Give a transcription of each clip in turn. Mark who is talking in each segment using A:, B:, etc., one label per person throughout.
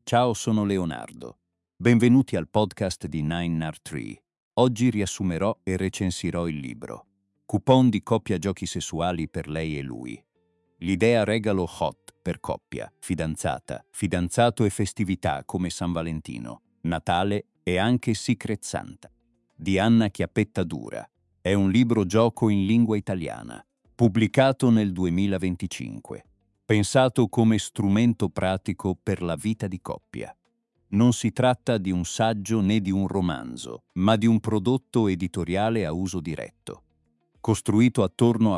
A: Ciao, sono Leonardo. Benvenuti al podcast di Nine Art Tree. Oggi riassumerò e recensirò il libro Coupon di coppia giochi sessuali per lei e lui. L'idea regalo hot per coppia, fidanzata, fidanzato e festività come San Valentino, Natale e anche Secret Santa. Di Anna Chiappetta Dura. È un libro gioco in lingua italiana, pubblicato nel 2025. Pensato come strumento pratico per la vita di coppia. Non si tratta di un saggio né di un romanzo, ma di un prodotto editoriale a uso diretto, costruito attorno a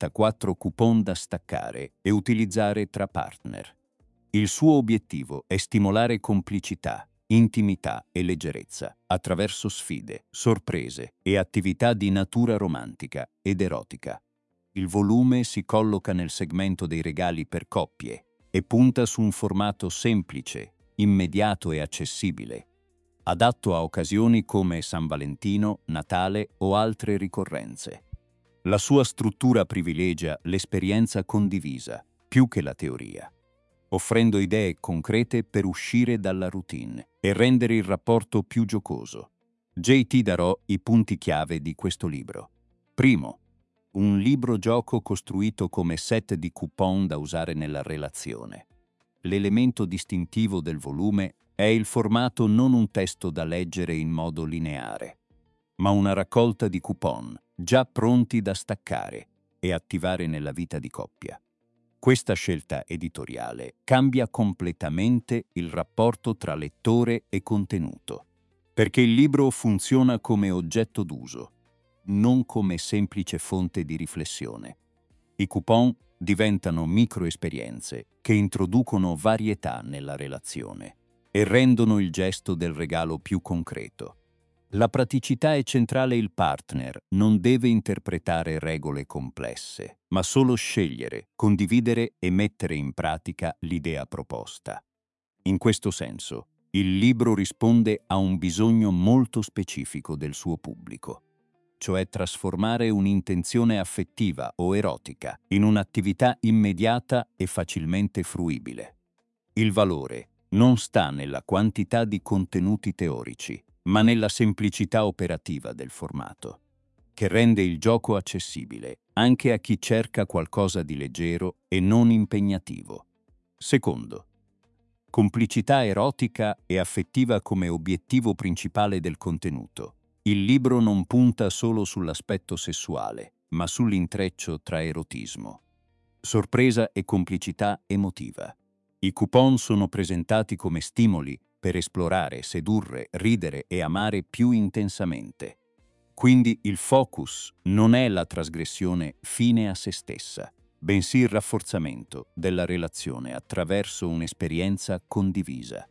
A: 44 coupon da staccare e utilizzare tra partner. Il suo obiettivo è stimolare complicità, intimità e leggerezza attraverso sfide, sorprese e attività di natura romantica ed erotica. Il volume si colloca nel segmento dei regali per coppie e punta su un formato semplice, immediato e accessibile, adatto a occasioni come San Valentino, Natale o altre ricorrenze. La sua struttura privilegia l'esperienza condivisa, più che la teoria, offrendo idee concrete per uscire dalla routine e rendere il rapporto più giocoso. Ti darò i punti chiave di questo libro. Primo, un libro gioco costruito come set di coupon da usare nella relazione. L'elemento distintivo del volume è il formato, non un testo da leggere in modo lineare, ma una raccolta di coupon già pronti da staccare e attivare nella vita di coppia. Questa scelta editoriale cambia completamente il rapporto tra lettore e contenuto, perché il libro funziona come oggetto d'uso, non come semplice fonte di riflessione. I coupon diventano microesperienze che introducono varietà nella relazione e rendono il gesto del regalo più concreto. La praticità è centrale. Il partner non deve interpretare regole complesse, ma solo scegliere, condividere e mettere in pratica l'idea proposta. In questo senso, il libro risponde a un bisogno molto specifico del suo pubblico, cioè trasformare un'intenzione affettiva o erotica in un'attività immediata e facilmente fruibile. Il valore non sta nella quantità di contenuti teorici, ma nella semplicità operativa del formato, che rende il gioco accessibile anche a chi cerca qualcosa di leggero e non impegnativo. Secondo, complicità erotica e affettiva come obiettivo principale del contenuto. Il libro non punta solo sull'aspetto sessuale, ma sull'intreccio tra erotismo, sorpresa e complicità emotiva. I coupon sono presentati come stimoli per esplorare, sedurre, ridere e amare più intensamente. Quindi il focus non è la trasgressione fine a se stessa, bensì il rafforzamento della relazione attraverso un'esperienza condivisa.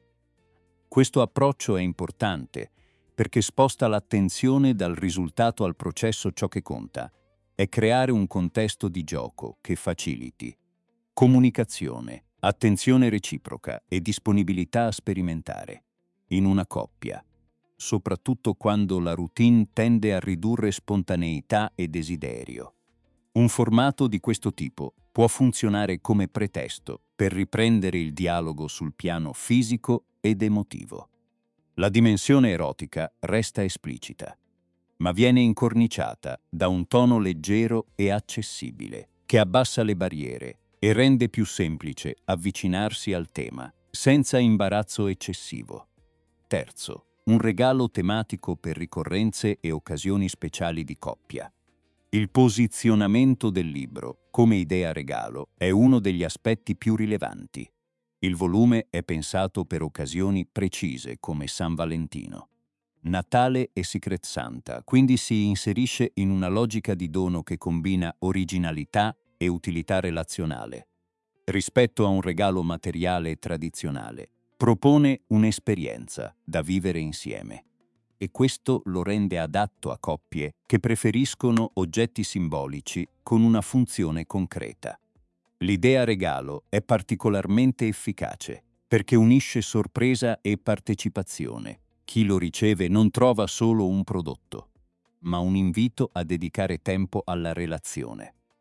A: Questo approccio è importante perché sposta l'attenzione dal risultato al processo. Ciò che conta è creare un contesto di gioco che faciliti comunicazione, attenzione reciproca e disponibilità a sperimentare in una coppia, soprattutto quando la routine tende a ridurre spontaneità e desiderio. Un formato di questo tipo può funzionare come pretesto per riprendere il dialogo sul piano fisico ed emotivo. La dimensione erotica resta esplicita, ma viene incorniciata da un tono leggero e accessibile che abbassa le barriere e rende più semplice avvicinarsi al tema senza imbarazzo eccessivo. Terzo, un regalo tematico per ricorrenze e occasioni speciali di coppia. Il posizionamento del libro come idea regalo è uno degli aspetti più rilevanti. Il volume è pensato per occasioni precise come San Valentino, Natale e Secret Santa, quindi si inserisce in una logica di dono che combina originalità e utilità relazionale. Rispetto a un regalo materiale tradizionale, propone un'esperienza da vivere insieme. E questo lo rende adatto a coppie che preferiscono oggetti simbolici con una funzione concreta. L'idea regalo è particolarmente efficace perché unisce sorpresa e partecipazione. Chi lo riceve non trova solo un prodotto, ma un invito a dedicare tempo alla relazione.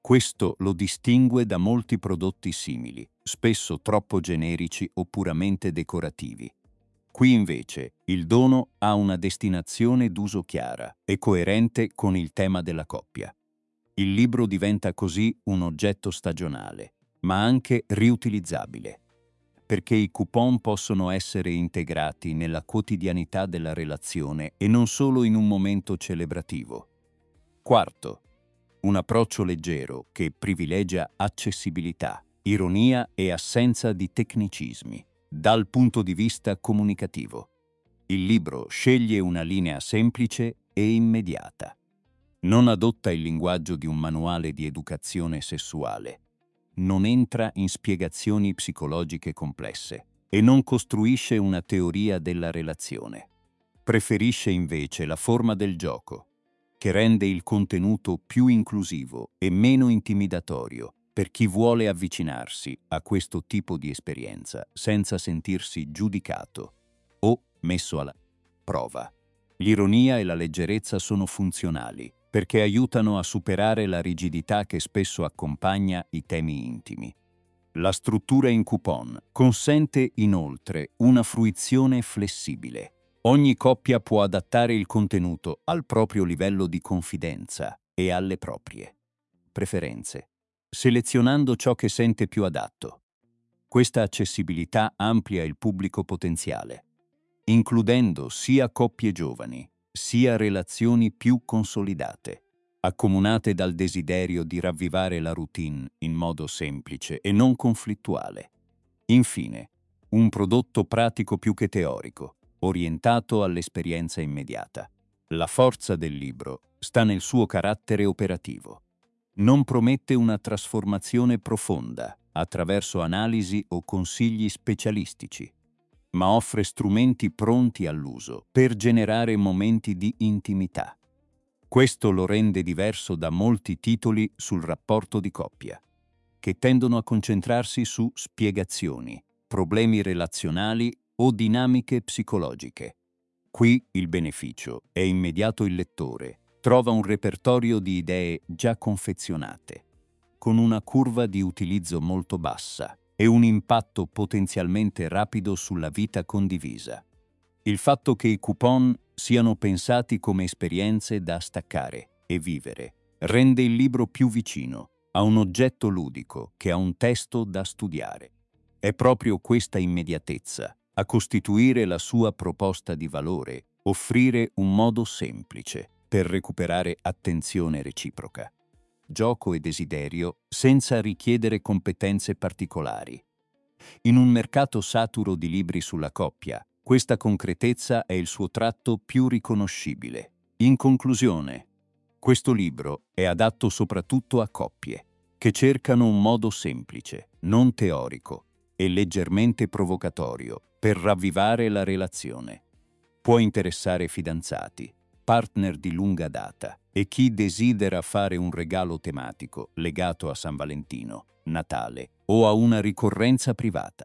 A: Questo lo distingue da molti prodotti simili, spesso troppo generici o puramente decorativi. Qui invece il dono ha una destinazione d'uso chiara e coerente con il tema della coppia. Il libro diventa così un oggetto stagionale, ma anche riutilizzabile, perché i coupon possono essere integrati nella quotidianità della relazione e non solo in un momento celebrativo. Quarto, un approccio leggero che privilegia accessibilità, ironia e assenza di tecnicismi. Dal punto di vista comunicativo, il libro sceglie una linea semplice e immediata. Non adotta il linguaggio di un manuale di educazione sessuale, non entra in spiegazioni psicologiche complesse e non costruisce una teoria della relazione. Preferisce invece la forma del gioco, che rende il contenuto più inclusivo e meno intimidatorio per chi vuole avvicinarsi a questo tipo di esperienza senza sentirsi giudicato o messo alla prova. L'ironia e la leggerezza sono funzionali perché aiutano a superare la rigidità che spesso accompagna i temi intimi. La struttura in coupon consente inoltre una fruizione flessibile. Ogni coppia può adattare il contenuto al proprio livello di confidenza e alle proprie preferenze, selezionando ciò che sente più adatto. Questa accessibilità amplia il pubblico potenziale, includendo sia coppie giovani, sia relazioni più consolidate, accomunate dal desiderio di ravvivare la routine in modo semplice e non conflittuale. Infine, un prodotto pratico più che teorico, orientato all'esperienza immediata. La forza del libro sta nel suo carattere operativo. Non promette una trasformazione profonda attraverso analisi o consigli specialistici, ma offre strumenti pronti all'uso per generare momenti di intimità. Questo lo rende diverso da molti titoli sul rapporto di coppia, che tendono a concentrarsi su spiegazioni, problemi relazionali o dinamiche psicologiche. Qui il beneficio è immediato: il lettore trova un repertorio di idee già confezionate, con una curva di utilizzo molto bassa e un impatto potenzialmente rapido sulla vita condivisa. Il fatto che i coupon siano pensati come esperienze da staccare e vivere rende il libro più vicino a un oggetto ludico che a un testo da studiare. È proprio questa immediatezza a costituire la sua proposta di valore, offrire un modo semplice per recuperare attenzione reciproca, gioco e desiderio senza richiedere competenze particolari. In un mercato saturo di libri sulla coppia, questa concretezza è il suo tratto più riconoscibile. In conclusione, questo libro è adatto soprattutto a coppie che cercano un modo semplice, non teorico e leggermente provocatorio per ravvivare la relazione. Può interessare fidanzati, partner di lunga data e chi desidera fare un regalo tematico legato a San Valentino, Natale o a una ricorrenza privata.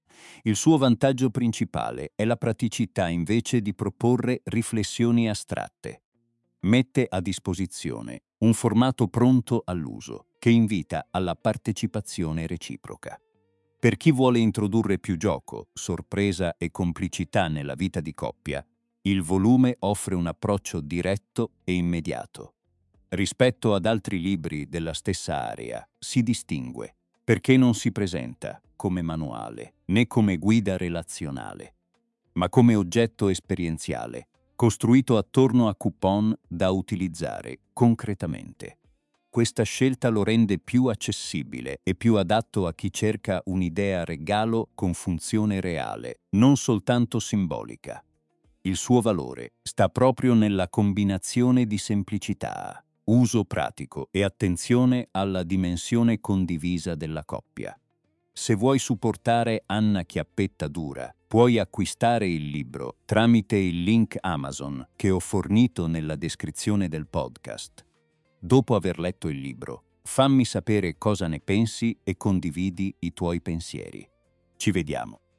A: Il suo vantaggio principale è la praticità invece di proporre riflessioni astratte. Mette a disposizione un formato pronto all'uso che invita alla partecipazione reciproca. Per chi vuole introdurre più gioco, sorpresa e complicità nella vita di coppia, il volume offre un approccio diretto e immediato. Rispetto ad altri libri della stessa area, si distingue perché non si presenta come manuale né come guida relazionale, ma come oggetto esperienziale, costruito attorno a coupon da utilizzare concretamente. Questa scelta lo rende più accessibile e più adatto a chi cerca un'idea regalo con funzione reale, non soltanto simbolica. Il suo valore sta proprio nella combinazione di semplicità, uso pratico e attenzione alla dimensione condivisa della coppia. Se vuoi supportare Anna Chiappetta Dura, puoi acquistare il libro tramite il link Amazon che ho fornito nella descrizione del podcast. Dopo aver letto il libro, fammi sapere cosa ne pensi e condividi i tuoi pensieri. Ci vediamo.